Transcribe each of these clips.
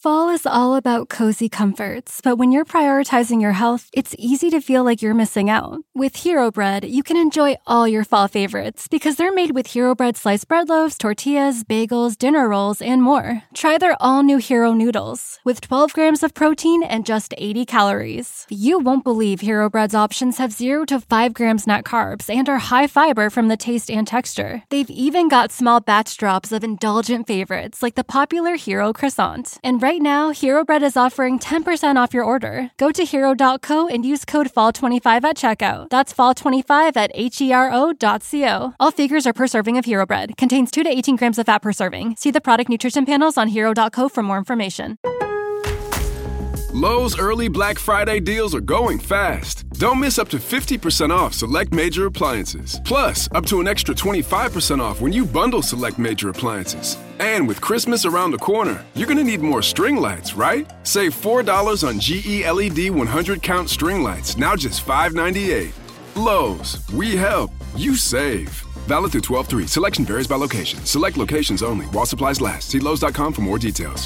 Fall is all about cozy comforts, but when you're prioritizing your health, it's easy to feel like you're missing out. With Hero Bread, you can enjoy all your fall favorites because they're made with Hero Bread sliced bread loaves, tortillas, bagels, dinner rolls, and more. Try their all-new Hero Noodles with 12 grams of protein and just 80 calories. You won't believe Hero Bread's options have 0 to 5 grams net carbs and are high fiber from the taste and texture. They've even got small batch drops of indulgent favorites like the popular Hero Croissant. And right now, Hero Bread is offering 10% off your order. Go to hero.co and use code FALL25 at checkout. That's FALL25 at hero.co. All figures are per serving of Hero Bread. Contains 2 to 18 grams of fat per serving. See the product nutrition panels on hero.co for more information. Lowe's early Black Friday deals are going fast. Don't miss up to 50% off select major appliances. Plus, up to an extra 25% off when you bundle select major appliances. And with Christmas around the corner, you're going to need more string lights, right? Save $4 on GE LED 100 count string lights, now just $5.98. Lowe's, we help, you save. Valid through 12/3. Selection varies by location. Select locations only while supplies last. See Lowe's.com for more details.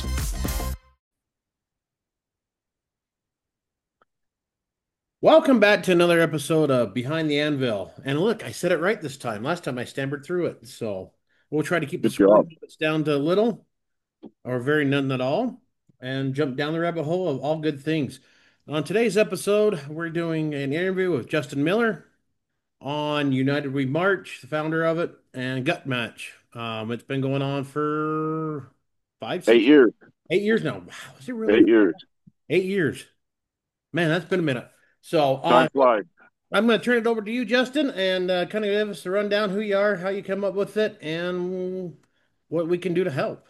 Welcome back to another episode of Behind the Anvil. And look, I said it right this time. Last time I stammered through it. So we'll try to keep the score down to little or very none at all and jump down the rabbit hole of all good things. On today's episode, we're doing an interview with Justin Miller on United We March, the founder of it, and Gut Match. It's been going on for 8 years. 8 years now. Wow, is it really? 8 years. 8 years. Man, that's been a minute. So Time flies. I'm going to turn it over to you, Justin, and kind of give us a rundown who you are, how you come up with it, and what we can do to help.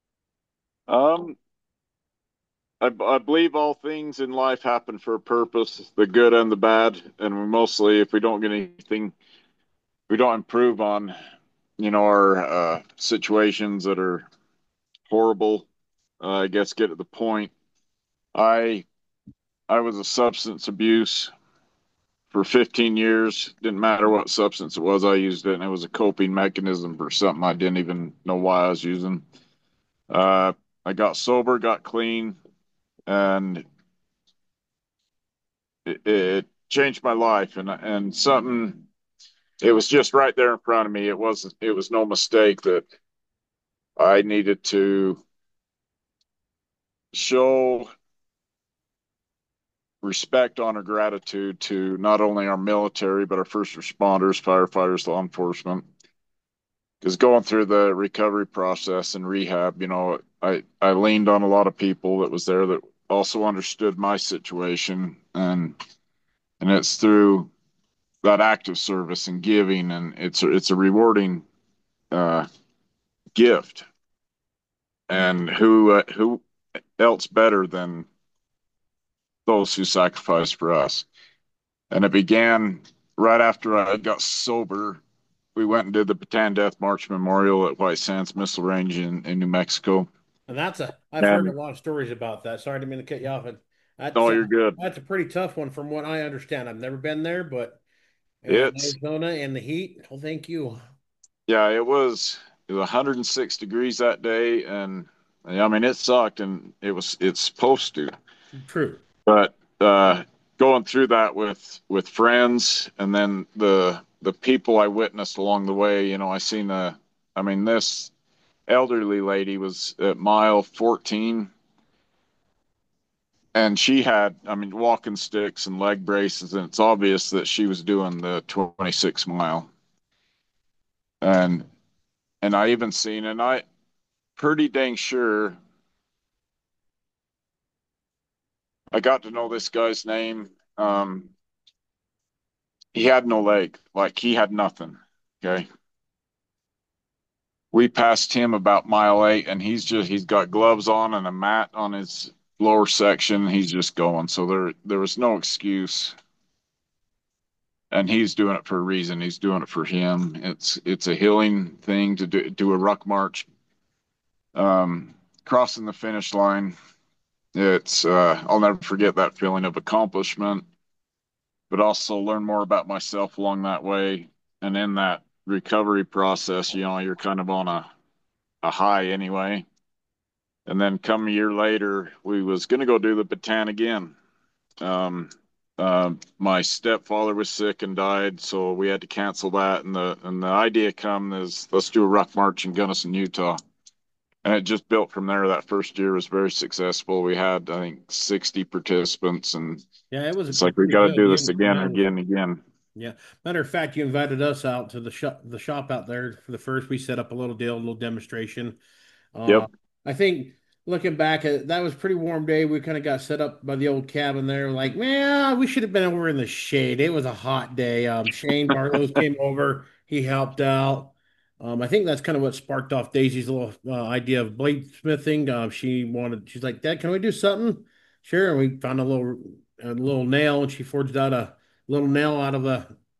I believe all things in life happen for a purpose, the good and the bad, and we mostly, if we don't get anything, we don't improve on, our situations that are horrible. I guess get to the point. I was a substance abuse for 15 years. Didn't matter what substance it was, I used it, and it was a coping mechanism for something I didn't even know why I was using. I got sober, got clean, and it changed my life. And something, it was just right there in front of me. It was no mistake that I needed to show respect, honor, gratitude to not only our military, but our first responders, firefighters, law enforcement. Because going through the recovery process and rehab, I leaned on a lot of people that was there that also understood my situation. And it's through that act of service and giving, and it's a rewarding gift. And who else better than those who sacrificed for us? And it began right after I got sober. We went and did the Bataan Death March Memorial at White Sands Missile Range in New Mexico. And I've heard a lot of stories about that. Sorry, I didn't mean to cut you off. You're good. That's a pretty tough one from what I understand. I've never been there, but it's Arizona and the heat. Well, thank you. Yeah, it was 106 degrees that day, and I mean it sucked, and it's supposed to. True. But going through that with friends, and then the people I witnessed along the way, I seen this elderly lady was at mile 14, and she had, walking sticks and leg braces, and it's obvious that she was doing the 26 mile. And I even seen, and I pretty dang sure I got to know this guy's name. He had no leg, like he had nothing. Okay. We passed him about mile 8, and he's got gloves on and a mat on his lower section. He's just going. So there was no excuse. And he's doing it for a reason. He's doing it for him. It's a healing thing to do a ruck march. Crossing the finish line. I'll never forget that feeling of accomplishment, but also learn more about myself along that way. And in that recovery process, you're kind of on a high anyway. And then come a year later, we was going to go do the Bataan again. Um, my stepfather was sick and died, so we had to cancel that. And the idea come is let's do a ruck march in Gunnison, Utah. And it just built from there. That first year was very successful. We had, I think, 60 participants, and Yeah, it was it's like we pretty got to good. do this again and again and again. Yeah. Matter of fact, you invited us out to the shop out there for the first. We set up a little deal, a little demonstration. Uh, Yep. I think looking back at that was a pretty warm day. We kind of got set up by the old cabin there. Like, man, we should have been over in the shade. It was a hot day. Shane Bartlows came over. He helped out. I think that's kind of what sparked off Daisy's little idea of bladesmithing. She's like, Dad, can we do something? Sure. And we found a little nail, and she forged out a little nail out of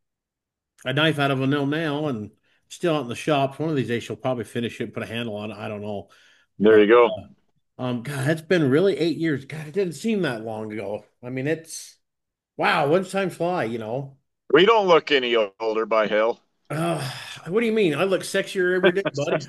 a knife out of a little nail, and still out in the shop. One of these days, she'll probably finish it, put a handle on it. I don't know. There But you go. God, it's been really 8 years. God, it didn't seem that long ago. I mean, it's wow. When's time fly? We don't look any older by hell. Uh, what do you mean? I look sexier every day, buddy.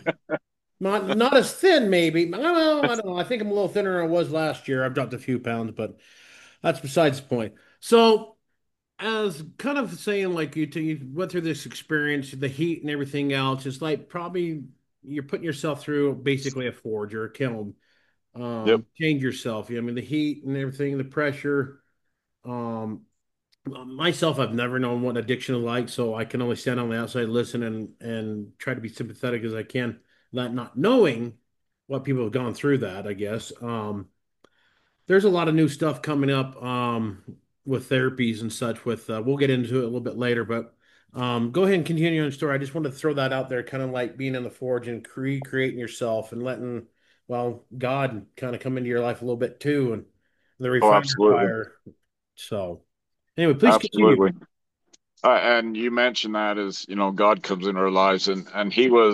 Not as thin, maybe. I don't know. I think I'm a little thinner than I was last year. I've dropped a few pounds, but that's besides the point. So, as kind of saying, like you went through this experience, the heat and everything else, it's like probably you're putting yourself through basically a forge or a kiln. Yep. Change yourself. I mean, the heat and everything, the pressure. Um, Myself, I've never known what addiction is like, so I can only stand on the outside, listen, and try to be sympathetic as I can. That not knowing what people have gone through that, I guess. There's a lot of new stuff coming up with therapies and such. We'll get into it a little bit later, but go ahead and continue on the story. I just wanted to throw that out there, kind of like being in the forge and creating yourself and letting, well, God kind of come into your life a little bit too, and the Oh, refiner absolutely. fire. So, anyway, please continue. Absolutely. And you mentioned that as, God comes in our lives, and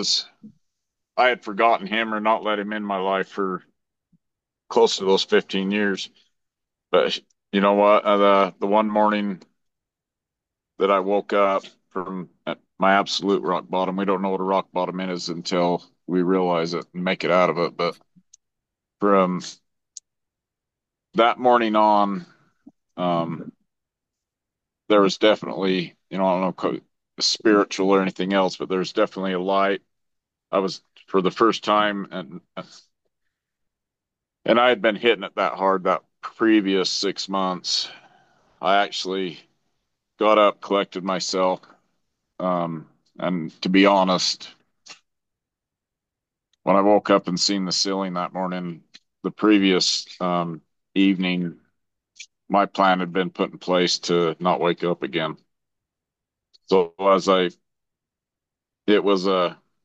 I had forgotten him or not let him in my life for close to those 15 years. But you know what? The one morning that I woke up from my absolute rock bottom, we don't know what a rock bottom is until we realize it and make it out of it. But from that morning on, um, there was definitely, I don't know, spiritual or anything else, but there's definitely a light. I was for the first time, and I had been hitting it that hard that previous 6 months. I actually got up, collected myself, and to be honest, when I woke up and seen the ceiling that morning, the previous evening, my plan had been put in place to not wake up again. So it was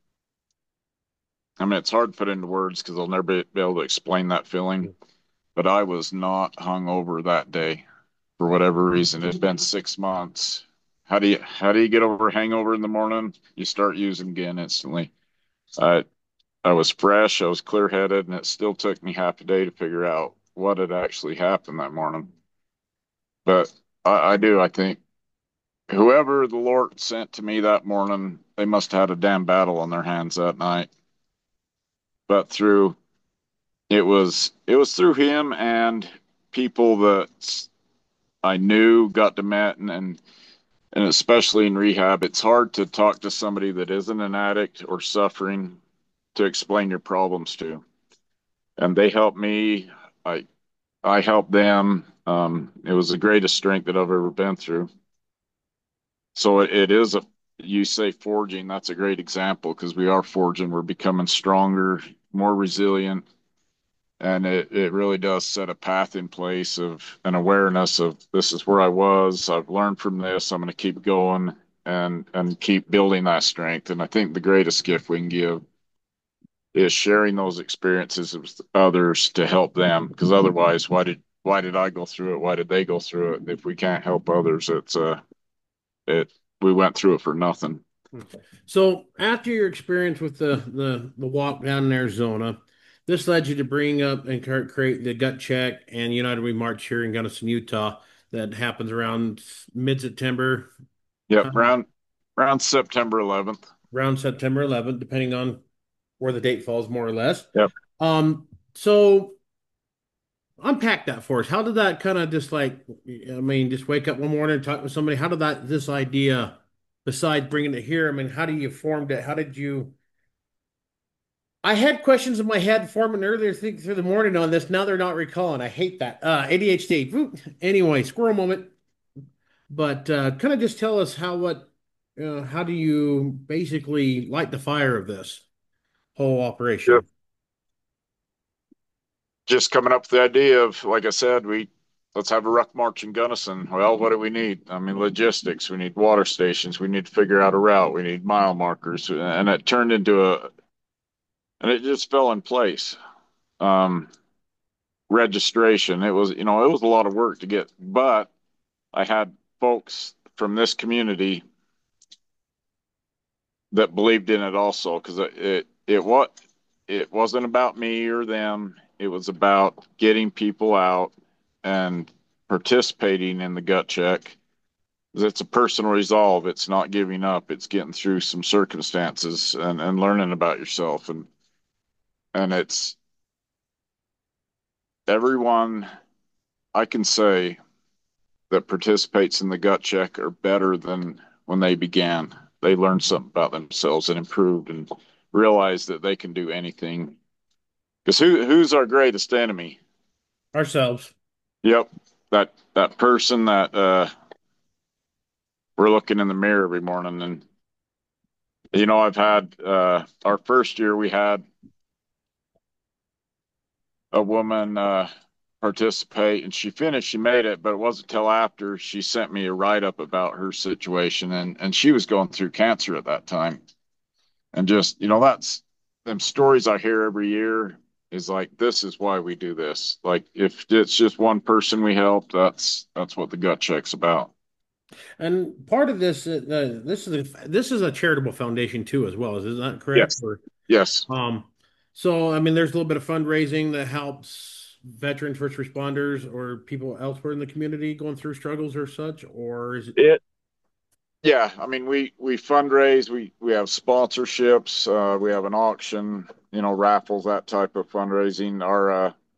I mean, it's hard to put into words because I'll never be able to explain that feeling. But I was not hungover that day for whatever reason. It had been 6 months. How do you get over a hangover in the morning? You start using again instantly. I I was fresh, I was clear headed, and it still took me half a day to figure out what had actually happened that morning. But I think whoever the Lord sent to me that morning, they must have had a damn battle on their hands that night. But it was through him and people that I knew got to met and especially in rehab, it's hard to talk to somebody that isn't an addict or suffering to explain your problems to. And they helped me. I I helped them. It was the greatest strength that I've ever been through. So it is you say forging, that's a great example because we are forging. We're becoming stronger, more resilient, and it really does set a path in place of an awareness of this is where I was. I've learned from this. I'm going to keep going and keep building that strength. And I think the greatest gift we can give is sharing those experiences with others to help them. Because otherwise, why did I go through it? Why did they go through it? If we can't help others, it we went through it for nothing. So, after your experience with the walk down in Arizona, this led you to bring up and create the Gut Check and United We March here in Gunnison, Utah, that happens around mid-September, Yep, kind of around September 11th. around September 11th, depending on where the date falls, more or less. Yep. Um, So unpack that for us. How did that kind of just like, I mean, just wake up one morning and talk with somebody? How did that, this idea, besides bringing it here, I mean, how do you formed it? How did you? I had questions in my head forming earlier through the morning on this. Now they're not recalling. I hate that. ADHD. Anyway, squirrel moment. But kind of just tell us how do you basically light the fire of this whole Yep. operation? Just coming up with the idea of, like I said, let's have a ruck march in Gunnison. Well, what do we need? I mean, logistics. We need water stations. We need to figure out a route. We need mile markers, and it turned into and it just fell in place. Um, Registration. It was a lot of work to get, but I had folks from this community that believed in it also, because it wasn't about me or them. It was about getting people out and participating in the gut check. It's a personal resolve. It's not giving up. It's getting through some circumstances and learning about yourself. And it's everyone I can say that participates in the gut check are better than when they began. They learned something about themselves and improved and realized that they can do anything. Because who's our greatest enemy? Ourselves. Yep, that person that we're looking in the mirror every morning. And I've had our first year we had a woman participate, and she finished. She made it, but it wasn't until after she sent me a write up about her situation, and she was going through cancer at that time. And just that's them stories I hear every year is like, this is why we do this. Like, if it's just one person we help, that's what the gut check's about. And part of this, this is a charitable foundation too, as well. Is that correct? Yes. Yes. Um, so I mean, there's a little bit of fundraising that helps veterans, first responders, or people elsewhere in the community going through struggles or such, or is it? It Yeah, I mean, we fundraise, we have sponsorships, we have an auction, raffles, that type of fundraising. Our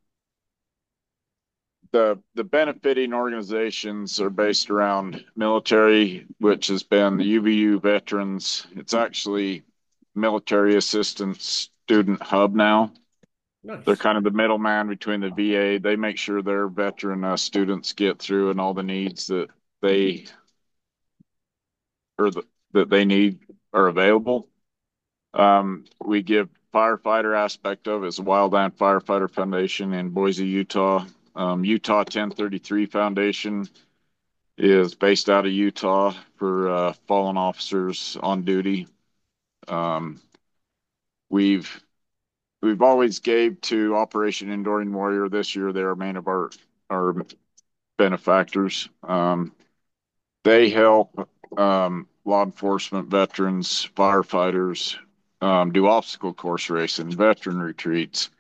the benefiting organizations are based around military, which has been the UVU veterans. It's actually Military Assistance Student Hub now. They're Nice. kind of the middleman between the VA. They make sure their veteran students get through and all the needs they or the, that they need are available. We give firefighter aspect of it is the Wildland Firefighter Foundation in Boise, Utah. Utah 1033 Foundation is based out of Utah for fallen officers on duty. Um, we've we've always gave to Operation Enduring Warrior. This year, they're main of our benefactors. They help law enforcement, veterans, firefighters do obstacle course racing, veteran retreats.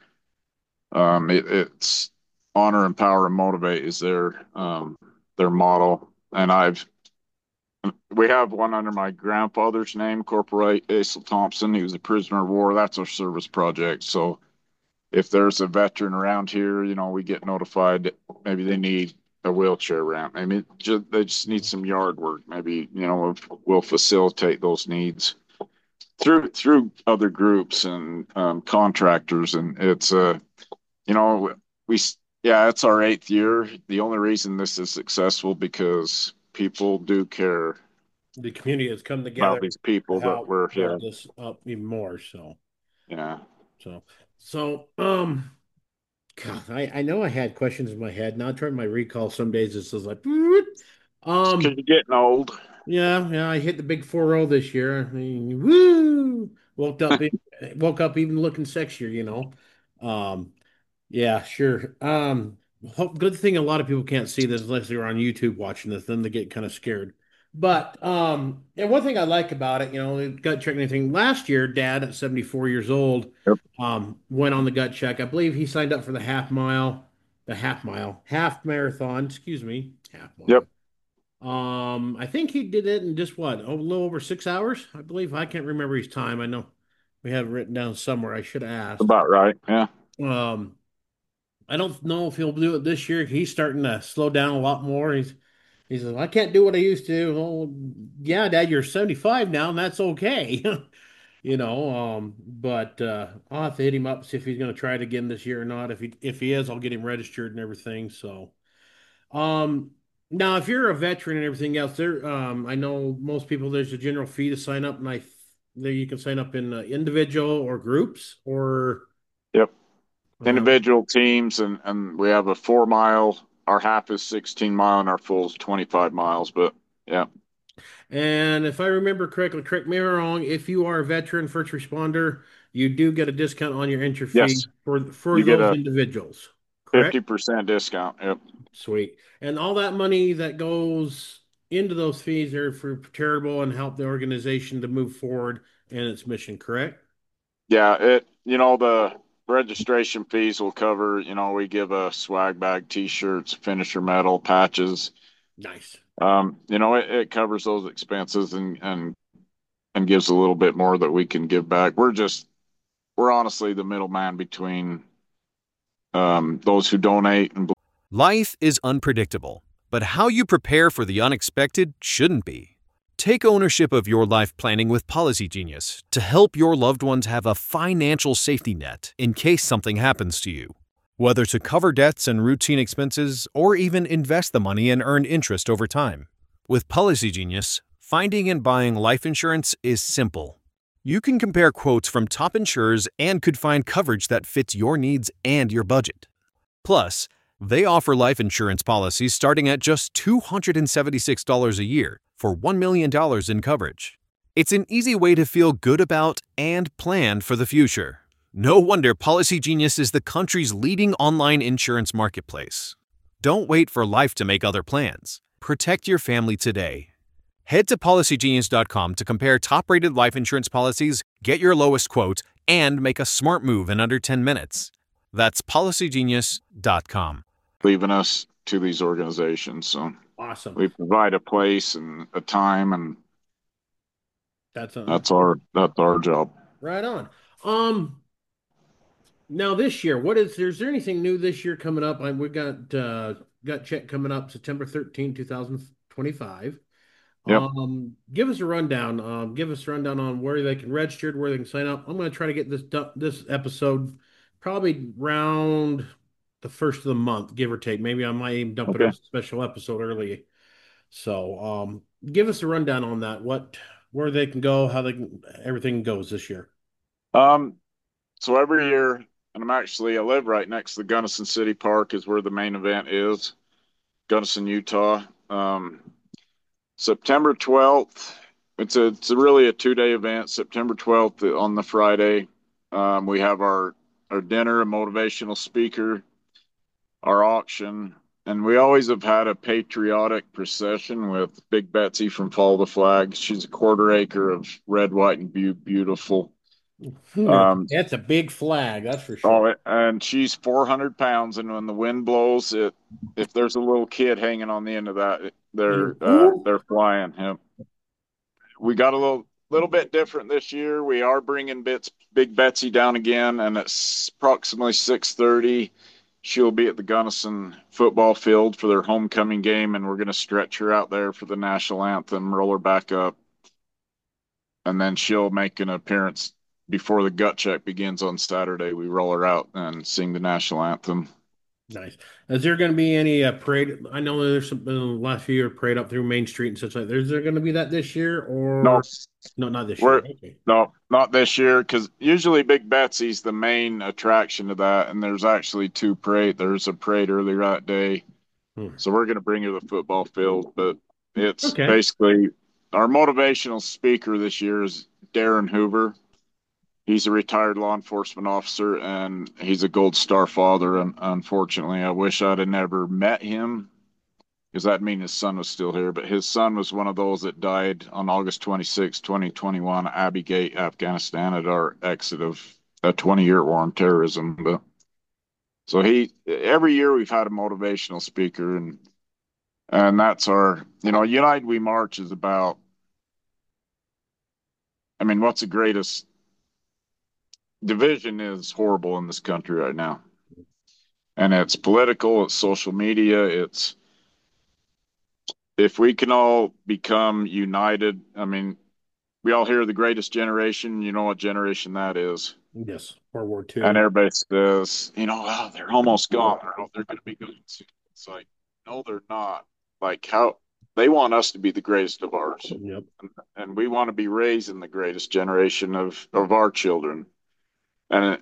It's honor, empower, and motivate is their motto. And we have one under my grandfather's name, Corporal Asa Thompson. He was a prisoner of war. That's our service project. So if there's a veteran around here, we get notified. Maybe they need a wheelchair ramp. Maybe they just need some yard work. Maybe we'll facilitate those needs through other groups and contractors. And it's you know we yeah, it's our 8th year. The only reason this is successful because people do care The community has come about together these to people that were help here. this up even more. Yeah. So, so, God, I know I had questions in my head. Now trying my recall, some days it's just like, It's because um, you're getting old. yeah, I hit the big 4-0 this year. I mean, woo! Woke up even looking sexier, you know. Um, yeah, sure. Good thing a lot of people can't see this unless they're on YouTube watching this, then they get kind of scared. But and one thing I like about it, gut check anything. Last year, Dad at 74 years old, Yep. went on the gut check. I believe he signed up for half marathon, excuse me, half Yep. mile. I think he did it in just what, a little over 6 hours, I believe. I can't remember his time. I know we have it written down somewhere. I should have asked. About right. Yeah. Um, I don't know if he'll do it this year. He's starting to slow down a lot more. He says, I can't do what I used to. Well, yeah, Dad, you're 75 now, and that's okay. But I'll have to hit him up, see if he's going to try it again this year or not. If he is, I'll get him registered and everything. So, um, now if you're a veteran and everything else, I know most people there's a general fee to sign up, and there you can sign up in individual or groups or Yep. uh, Individual teams, and we have a 4 mile. Our half is 16 mile, and our full is 25 miles. But yeah, and if I remember correctly, correct me if I'm wrong, if you are a veteran first responder, you do get a discount on your entry fee yes, for you get those a individuals, correct? 50% discount. Yep. Sweet. And all that money that goes into those fees are for charitable and help the organization to move forward in its mission, correct? Yeah, the registration fees will cover, we give a swag bag, t-shirts, finisher medal, patches. Nice. It covers those expenses and gives a little bit more that we can give back. We're honestly the middleman between those who donate and Life is unpredictable, but how you prepare for the unexpected shouldn't be. Take ownership of your life planning with Policy Genius to help your loved ones have a financial safety net in case something happens to you. Whether to cover debts and routine expenses or even invest the money and earn interest over time. With Policy Genius, finding and buying life insurance is simple. You can compare quotes from top insurers and could find coverage that fits your needs and your budget. Plus, they offer life insurance policies starting at just $276 a year for $1 million in coverage. It's an easy way to feel good about and plan for the future. No wonder Policy Genius is the country's leading online insurance marketplace. Don't wait for life to make other plans. Protect your family today. Head to policygenius.com to compare top-rated life insurance policies, get your lowest quote, and make a smart move in under 10 minutes. That's policygenius.com. leaving us to these organizations. So Awesome. we provide a place and a time, and That's our job. right on. Now this year, is there anything new this year coming up? We got check coming up September 13th, 2025. Yep. Give us a rundown. Give us a rundown on where they can register, where they can sign up. I'm going to try to get this episode probably round the first of the month, give or take. Maybe I might even dump it Okay. as a special episode early. So, give us a rundown on that. Where they can go, everything goes this year. So every year, and I live right next to the Gunnison City Park is where the main event is, Gunnison, Utah. September 12th. It's really a 2-day event. September 12th on the Friday, we have our dinner, a motivational speaker, our auction, and we always have had a patriotic procession with Big Betsy from Follow the Flag. She's a quarter acre of red, white, and beautiful. That's a big flag, that's for sure. And she's 400 pounds, and when the wind blows, if there's a little kid hanging on the end of that, they're flying. Yep. We got a little bit different this year. We are bringing Big Betsy down again, and it's approximately 6:30. She'll be at the Gunnison football field for their homecoming game, and we're going to stretch her out there for the national anthem, roll her back up, and then she'll make an appearance before the gut check begins on Saturday. We roll her out and sing the national anthem. Nice. Is there going to be any parade? I know there's some in the last few years parade up through Main Street and such like. Is there going to be that this year No, or no? Not this year. Okay. no, not this year, because usually Big Betsy's the main attraction to that, and there's actually two parade. There's a parade earlier that day, so we're going to bring her to the football field. But it's Okay. basically our motivational speaker this year is Darren Hoover. He's a retired law enforcement officer, and he's a Gold Star father. And unfortunately, I wish I'd have never met him, because that'd mean his son was still here. But his son was one of those that died on August 26, 2021, Abbey Gate, Afghanistan, at our exit of a 20-year war on terrorism. But so every year we've had a motivational speaker, and that's our, United We March is about, what's the greatest division is horrible in this country right now. And it's political, it's social media, it's if we can all become united. I mean, we all hear the greatest generation. You know what generation that is? Yes, World War And II. everybody says, oh, they're almost gone. They're going to be gone soon. It's like, no, they're not. Like how they want us to be the greatest of ours, Yep. and we want to be raising the greatest generation of our children, and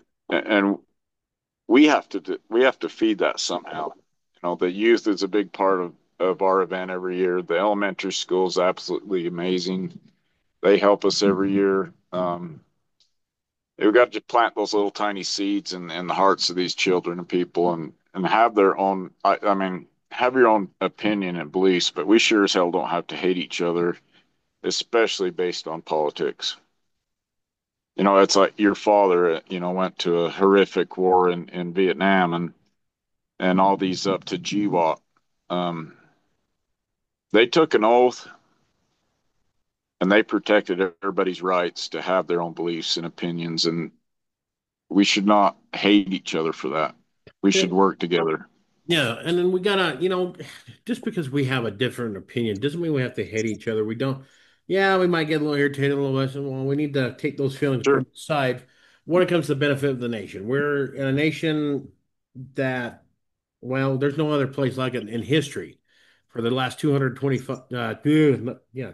we have to feed that somehow. The youth is a big part of our event every year. The elementary school is absolutely amazing. They help us every year. We've got to plant those little tiny seeds in the hearts of these children and people, and have their own. I mean, have your own opinion and beliefs, but we sure as hell don't have to hate each other, especially based on politics. It's like your father, went to a horrific war in Vietnam, and all these up to GWOT. Um, they took an oath and they protected everybody's rights to have their own beliefs and opinions, and we should not hate each other for that. We Yeah, should work together. yeah, and then we gotta, just because we have a different opinion doesn't mean we have to hate each other. We don't. Yeah, we might get a little irritated, a little less. Well, we need to take those feelings, put Sure. them aside when it comes to the benefit of the nation. We're in a nation that, well, there's no other place like it in history for the last 225, yeah,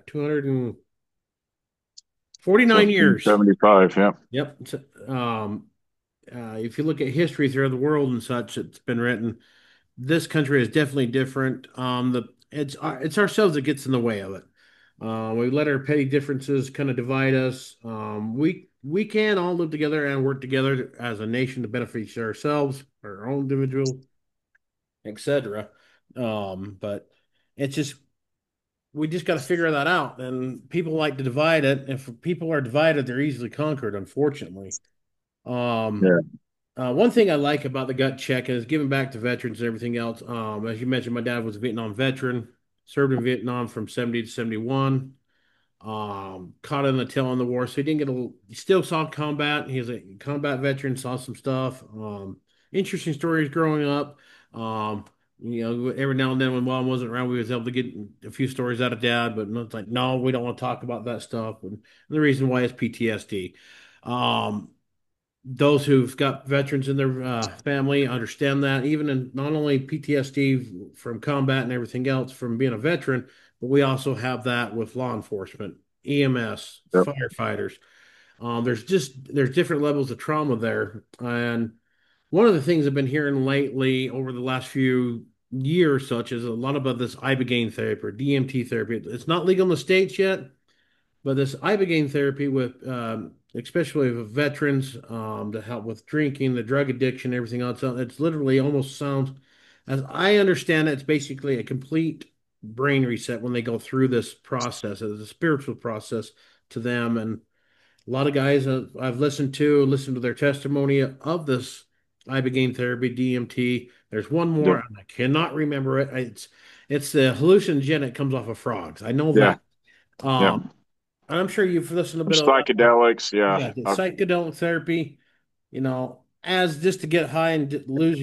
249 years. 1775, yeah. Yep. If you look at history throughout the world and such, it's been written. This country is definitely different. It's ourselves that gets in the way of it. We let our petty differences kind of divide us. We can all live together and work together as a nation to benefit ourselves, our own individual, etc. But it's just we just got to figure that out. And people like to divide it. If people are divided, they're easily conquered, unfortunately. Um, Yeah. one thing I like about the gut check is giving back to veterans and everything else. As you mentioned, my dad was a Vietnam veteran, served in Vietnam from 70 to 71. Caught in the tail end of the war, so he didn't get he still saw combat. He was a combat veteran, saw some stuff. Interesting stories growing up. Um, every now and then when mom wasn't around, we was able to get a few stories out of dad, but it's like, no, we don't want to talk about that stuff. And the reason why is PTSD. Um, those who've got veterans in their family understand that, even in not only PTSD from combat and everything else from being a veteran, but we also have that with law enforcement, EMS, Yep. firefighters. There's different levels of trauma there, and one of the things I've been hearing lately over the last few years, such as a lot about this ibogaine therapy or DMT therapy. It's not legal in the states yet, but this ibogaine therapy with, especially with veterans, to help with drinking, the drug addiction, everything else, it's literally almost sounds, as I understand it, it's basically a complete brain reset when they go through this process. It's a spiritual process to them, and a lot of guys I've listened to their testimony of this ibogaine therapy, DMT. There's one more, Yep. and I cannot remember it. It's the hallucinogen that comes off of frogs. I know Yeah. that. Yeah. I'm sure you've listened a bit of that. Psychedelics. Yeah. Yeah, the psychedelic therapy, as just to get high and lose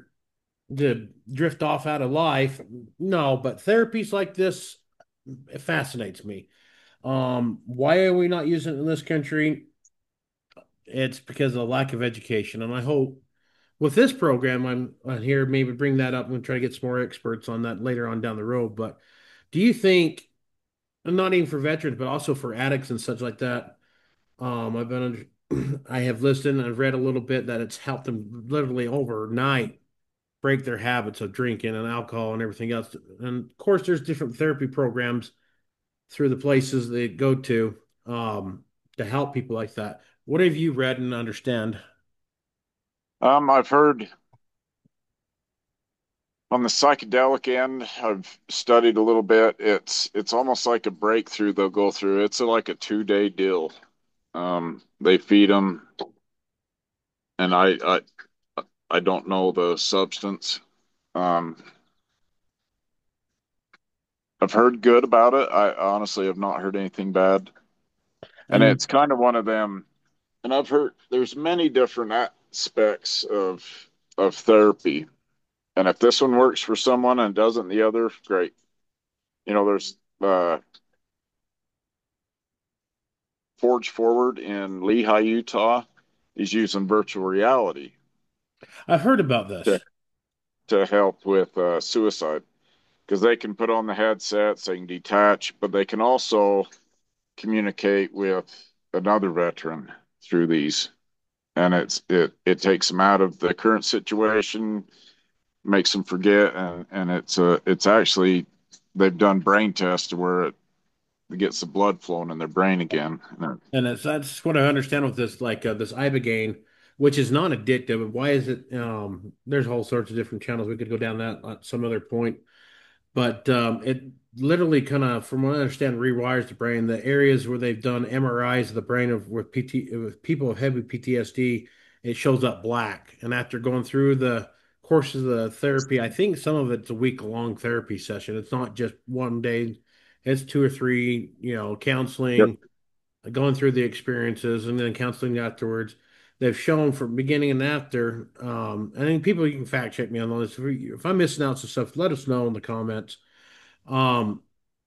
to drift off out of life. No, but therapies like this, it fascinates me. Why are we not using it in this country? It's because of the lack of education. And I hope with this program, I'm on here, maybe bring that up and try to get some more experts on that later on down the road. But do you think, and not even for veterans, but also for addicts and such like that, I've been I have listened and I've read a little bit that it's helped them literally overnight break their habits of drinking and alcohol and everything else. And of course, there's different therapy programs through the places they go um, to help people like that. What have you read and understand? I've heard on the psychedelic end, I've studied a little bit. It's almost like a breakthrough they'll go through. It's like a 2-day deal. They feed them, and I don't know the substance. Um, I've heard good about it. I honestly have not heard anything bad. And And it's kind of one of them. And I've heard there's many different aspects of therapy. And if this one works for someone and doesn't the other, great. There's Forge Forward in Lehi, Utah. He's using virtual reality I've heard about to, this. to help with suicide because they can put on the headsets, they can detach, but they can also communicate with another veteran through these. And it takes them out of the current situation, makes them forget, and it's actually they've done brain tests where it gets the blood flowing in their brain again. And that's what I understand with this, like this Ibogaine, which is non-addictive. Why is it? There's all sorts of different channels. We could go down that at some other point, but it literally kind of, from what I understand, rewires the brain. The areas where they've done MRIs of the brain of with people with heavy PTSD, it shows up black. And after going through the courses of the therapy, I think some of it's a week-long therapy session. It's not just one day. It's two or three, Yep. counseling, going through the experiences and then counseling afterwards. They've shown from beginning and after. I think people, you can fact check me on this. If I'm missing out some stuff, let us know in the comments. Um,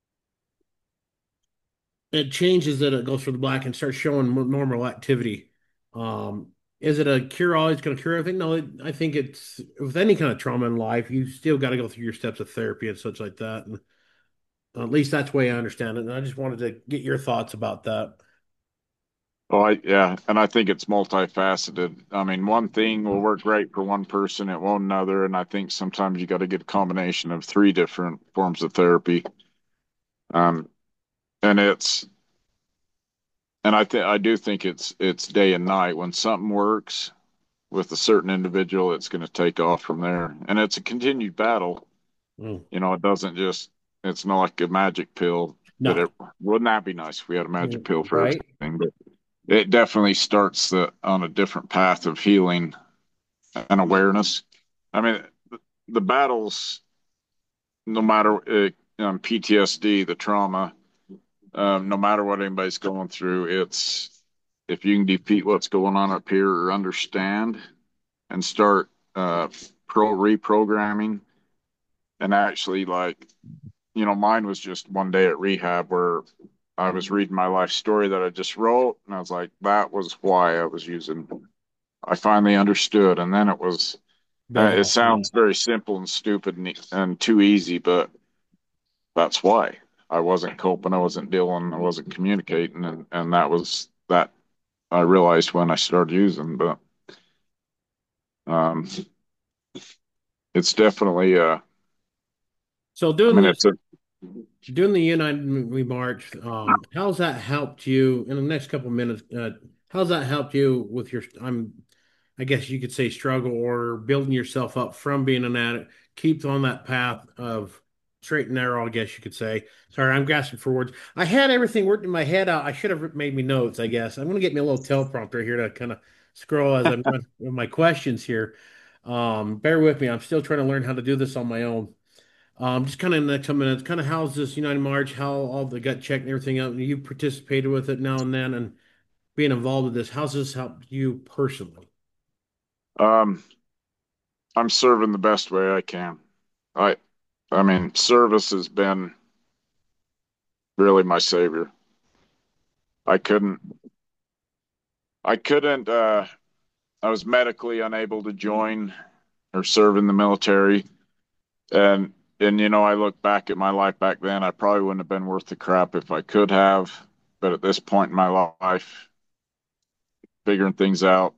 it changes that it goes from the black and starts showing normal activity. Is it a cure all? It's going to cure everything? No, I think it's with any kind of trauma in life, you still got to go through your steps of therapy and such like that. And at least that's the way I understand it. And I just wanted to get your thoughts about that. Oh, yeah, and I think it's multifaceted. I mean, one thing will work great for one person, it won't another, and I think sometimes you got to get a combination of three different forms of therapy. Um, and I do think it's day and night. When something works with a certain individual, it's going to take off from there, and it's a continued battle. Mm. It doesn't just. It's not like a magic pill that No, it wouldn't that be nice if we had a magic pill for right? everything, but it definitely starts on a different path of healing and awareness. I mean, the battles, no matter PTSD, the trauma, no matter what anybody's going through, it's if you can defeat what's going on up here or understand and start pro reprogramming and actually mine was just one day at rehab where I was reading my life story that I just wrote, and I was like, that was why I was using. I finally understood, and then it was. Build It off of that. sounds very simple and stupid and too easy, but that's why I wasn't coping, I wasn't dealing, I wasn't communicating, and that was that I realized when I started using. But um, it's definitely So I doing mean, this, it's a doing the United We March, how's that helped you in the next couple of minutes? How's that helped you with your, I guess you could say struggle or building yourself up from being an addict, keep on that path of straight and narrow, I guess you could say. Sorry, I'm grasping for words. I had everything worked in my head out. I should have made me notes, I guess. I'm going to get me a little teleprompter here to kind of scroll as I'm going with my questions here. Bear with me. I'm still trying to learn how to do this on my own. Just kind of in the next couple minutes, kind of how's this United March, how all the gut check and everything out. You participated with it now and then and being involved with this, how's this helped you personally? um, I'm serving the best way I can. I I mean, service has been really my savior. I couldn't I couldn't I was medically unable to join or serve in the military. And I look back at my life back then, I probably wouldn't have been worth the crap if I could have. But at this point in my life, figuring things out,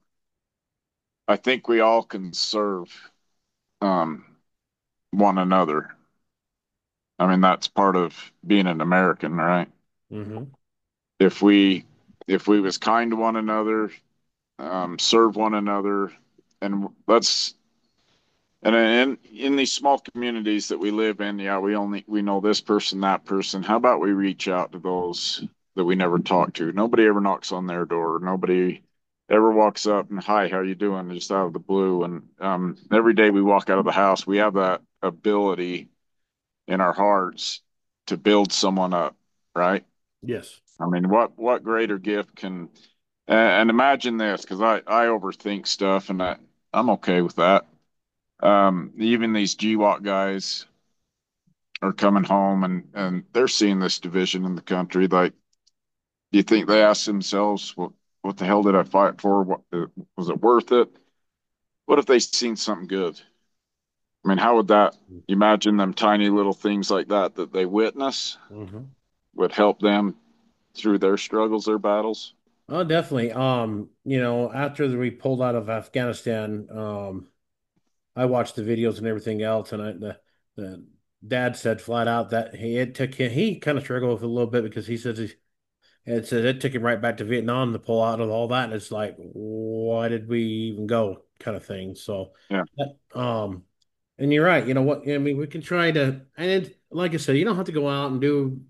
I think we all can serve um, one another. I mean, that's part of being an American, right? Mm-hmm. If we was kind to one another, serve one another, and let's and in these small communities that we live in, yeah, we know this person, that person. How about we reach out to those that we never talk to? Nobody ever knocks on their door. Nobody ever walks up and hi, how you doing? Just out of the blue. And every day we walk out of the house, we have that ability in our hearts to build someone up, right? Yes. I mean, what greater gift can and imagine this because I overthink stuff and I'm okay with that. Even these GWOT guys are coming home and they're seeing this division in the country. Like, do you think they ask themselves, what the hell did I fight for? What was it worth it? What if they seen something good? I mean, how would that imagine them tiny little things like that they witness Mm-hmm. would help them through their struggles, their battles? Oh, definitely. After we pulled out of Afghanistan, I watched the videos and everything else, and the dad said flat out that he kind of struggled with it a little bit because he says it said it took him right back to Vietnam to pull out of all that, and it's like, why did we even go, kind of thing. So, Yeah, and you're right. You know what? I mean, we can try to, and like I said, you don't have to go out and do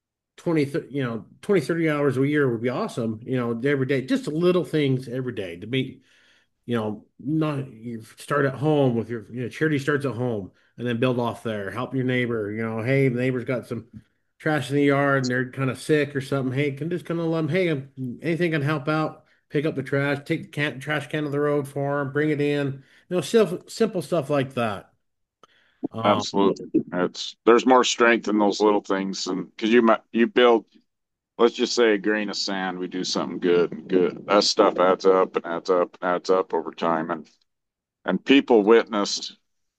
20, 30 hours a year would be awesome. Every day, just little things every day to be, not you start at home with your, charity starts at home and then build off there. Help your neighbor. Hey, the neighbor's got some trash in the yard and they're kind of sick or something. Hey, can just kind of let them, hey, anything can help out. Pick up the trash, take the trash can of the road for them, bring it in. Simple stuff like that. Um, absolutely. There's more strength in those little things, and because you build, let's just say, a grain of sand, we do something good and good. That stuff adds up and adds up and adds up over time, and people witnessed.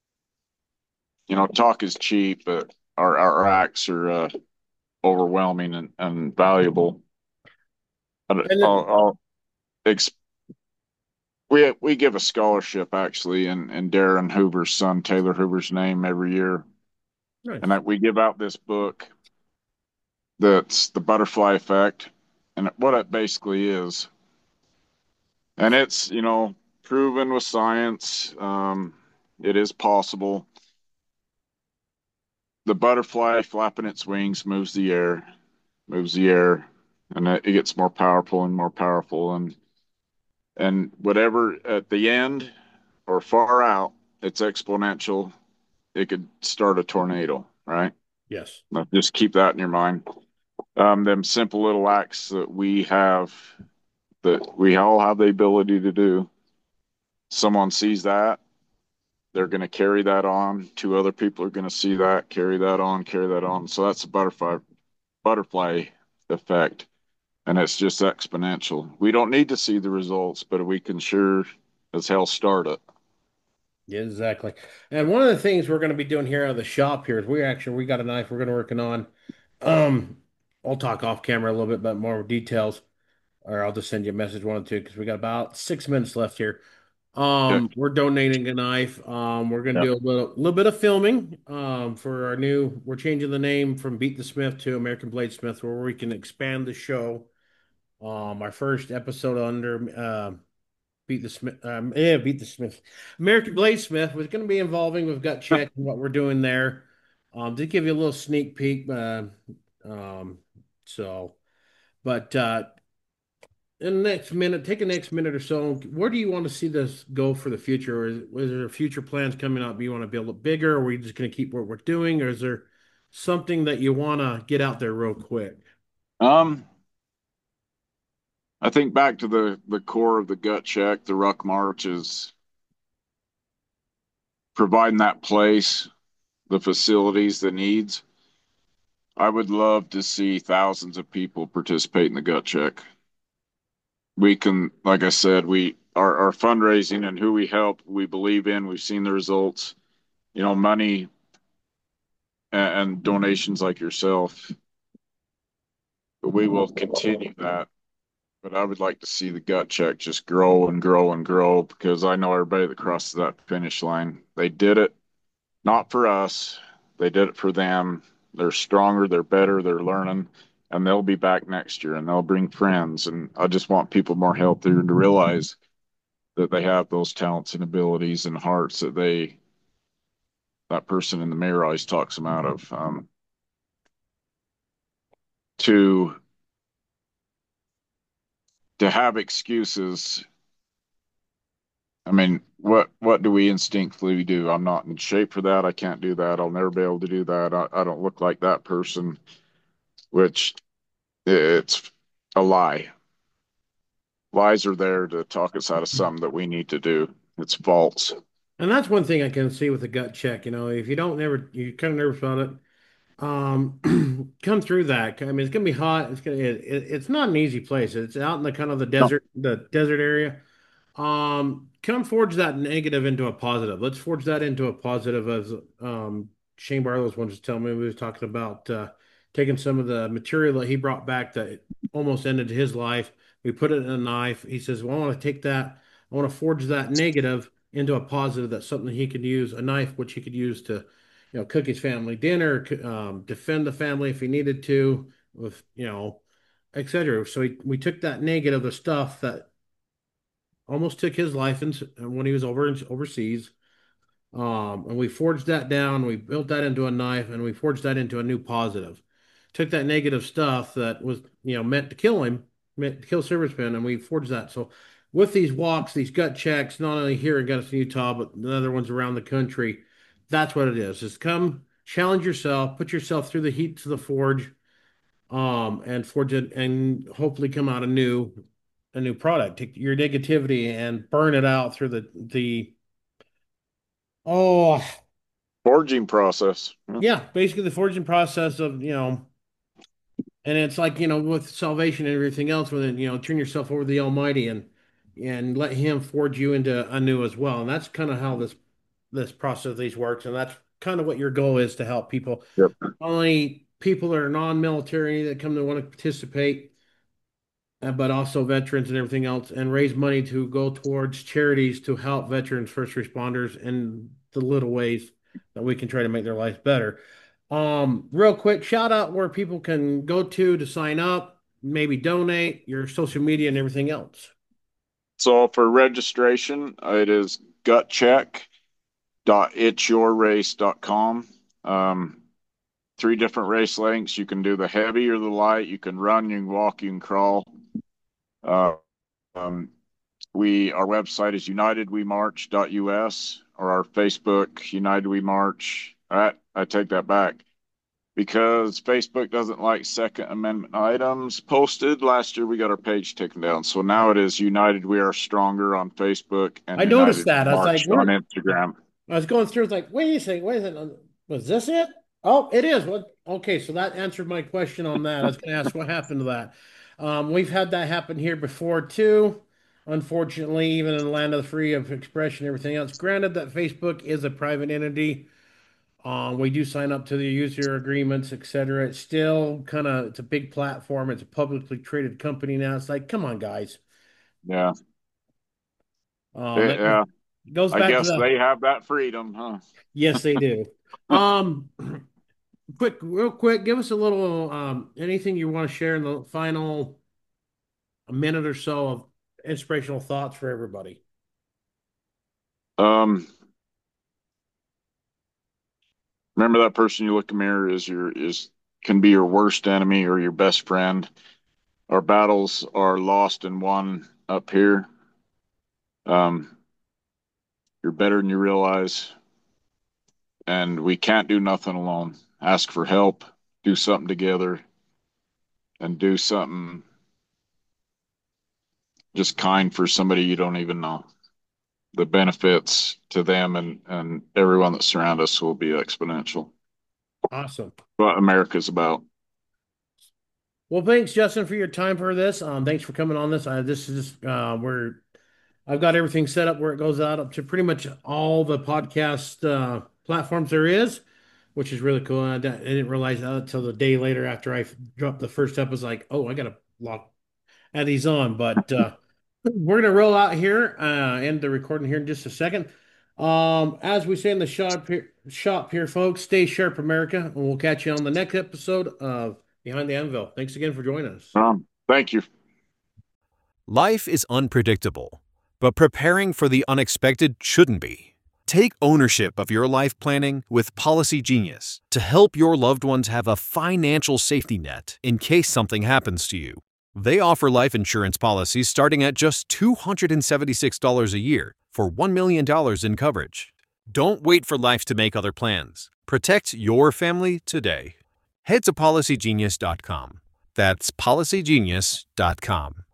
Talk is cheap, but our acts are overwhelming and valuable. and I'll ex we give a scholarship actually in Darren Hoover's son Taylor Hoover's name every year, and nice. that we give out this book that's the butterfly effect, and what it basically is, and it's proven with science. It is possible. The butterfly flapping its wings moves the air, and it gets more powerful and more powerful, and whatever at the end or far out, it's exponential. It could start a tornado, right? Yes. Just keep that in your mind. Them simple little acts that we all have the ability to do. Someone sees that, they're going to carry that on. Two other people are going to see that, carry that on, carry that on. So that's the butterfly effect, and it's just exponential. We don't need to see the results, but we can sure as hell start it. Yeah, exactly. And one of the things we're going to be doing here at the shop here is we got a knife we're going to working on. Um, I'll talk off camera a little bit about more details, or I'll just send you a message one or two because we got about 6 minutes left here. Okay. We're donating a knife. We're going to Yeah. do a little bit of filming. For our we're changing the name from Beat the Smith to American Bladesmith, where we can expand the show. Our first episode under Beat the Smith. American Bladesmith was going to be involving with gut check and what we're doing there. To give you a little sneak peek. Um, so, but in the next minute, take a next minute or so. Where do you want to see this go for the future? Or is there future plans coming up? Do you want to build it bigger, or are we just going to keep what we're doing, or is there something that you want to get out there real quick? Um, I think back to the core of the gut check, the ruck march is providing that place, the facilities, the needs. I would love to see thousands of people participate in the gut check. We can, like I said, our fundraising and who we help, we believe in. We've seen the results. Money and donations like yourself. But we will continue that. But I would like to see the gut check just grow and grow and grow because I know everybody that crosses that finish line. They did it not for us. They did it for them. They're stronger, they're better, they're learning, and they'll be back next year and they'll bring friends. And I just want people more healthier to realize that they have those talents and abilities and hearts that person in the mirror always talks them out of. To have excuses. I mean, what do we instinctively do? I'm not in shape for that. I can't do that. I'll never be able to do that. I don't look like that person, which it's a lie. Lies are there to talk us out of something that we need to do. It's false. And that's one thing I can see with the gut check. If you don't never, you're kind of nervous about it. Come through that. I mean, it's gonna be hot. It's not an easy place. It's out in the kind of No. the desert area. Come forge that negative into a positive. Let's forge that into a positive as Shane Barlow's one just telling me we was talking about taking some of the material that he brought back that almost ended his life. We put it in a knife. He says, "Well, I want to take that. I want to forge that negative into a positive. That's something he could use, a knife which he could use to, cook his family dinner, defend the family if he needed to, with etc." So we took that negative, the stuff that almost took his life when he was overseas. And we forged that down. We built that into a knife, and we forged that into a new positive. Took that negative stuff that was, meant to kill him, meant to kill Serviceman, and we forged that. So, with these walks, these gut checks, not only here in Gunnison, Utah, but the other ones around the country, that's what it is. Is come challenge yourself, put yourself through the heat to the forge, and forge it, and hopefully come out a new product. Take your negativity and burn it out through the oh Forging process. yeah, basically the forging process of and it's like with salvation and everything else, with it, turn yourself over to the Almighty and let Him forge you into anew as well. And that's kind of how this process of these works, and that's kind of what your goal is, to help people, Yep. not only people that are non-military that come to want to participate, but also veterans and everything else, and raise money to go towards charities to help veterans, first responders, in the little ways that we can try to make their lives better. Real quick, shout out where people can go to sign up, maybe donate, your social media and everything else. So for registration, it is gutcheck.itsyourrace.com. 3 different race lengths. You can do the heavy or the light. You can run, you can walk, you can crawl. Our website is unitedwemarch.us, or our Facebook, United We March. I take that back, because Facebook doesn't like Second Amendment items posted. Last year we got our page taken down, so now it is United We Are Stronger on Facebook and I noticed United that. I was like, on Instagram. I was going through, it's like, wait a second, was this it? Oh, it is. What? Okay, so that answered my question on that. I was going to ask what happened to that. We've had that happen here before too. Unfortunately, even in the land of the free of expression, and everything else. Granted that Facebook is a private entity. We do sign up to the user agreements, etc. It's still it's a big platform. It's a publicly traded company now. It's like, come on, guys. Yeah. It Yeah. goes I back to guess the, they have that freedom, huh? yes, they do. Real quick, give us a little anything you want to share in the final minute or so of inspirational thoughts for everybody. Remember, that person you look in the mirror can be your worst enemy or your best friend. Our battles are lost and won up here. You're better than you realize, and we can't do nothing alone. Ask for help, do something together, and do something just kind for somebody you don't even know. The benefits to them and everyone that surrounds us will be exponential. Awesome. What America's about. Well, thanks, Justin, for your time for this. Thanks for coming on this. This is just I've got everything set up where it goes out up to pretty much all the podcast platforms there is, which is really cool. I didn't realize that until the day later after I dropped the first episode. I was like, oh, I got to add these on. But we're going to roll out here, end the recording here in just a second. As we say in the shop here, folks, stay sharp, America, and we'll catch you on the next episode of Behind the Anvil. Thanks again for joining us. Thank you. Life is unpredictable, but preparing for the unexpected shouldn't be. Take ownership of your life planning with Policy Genius to help your loved ones have a financial safety net in case something happens to you. They offer life insurance policies starting at just $276 a year for $1 million in coverage. Don't wait for life to make other plans. Protect your family today. Head to PolicyGenius.com. That's PolicyGenius.com.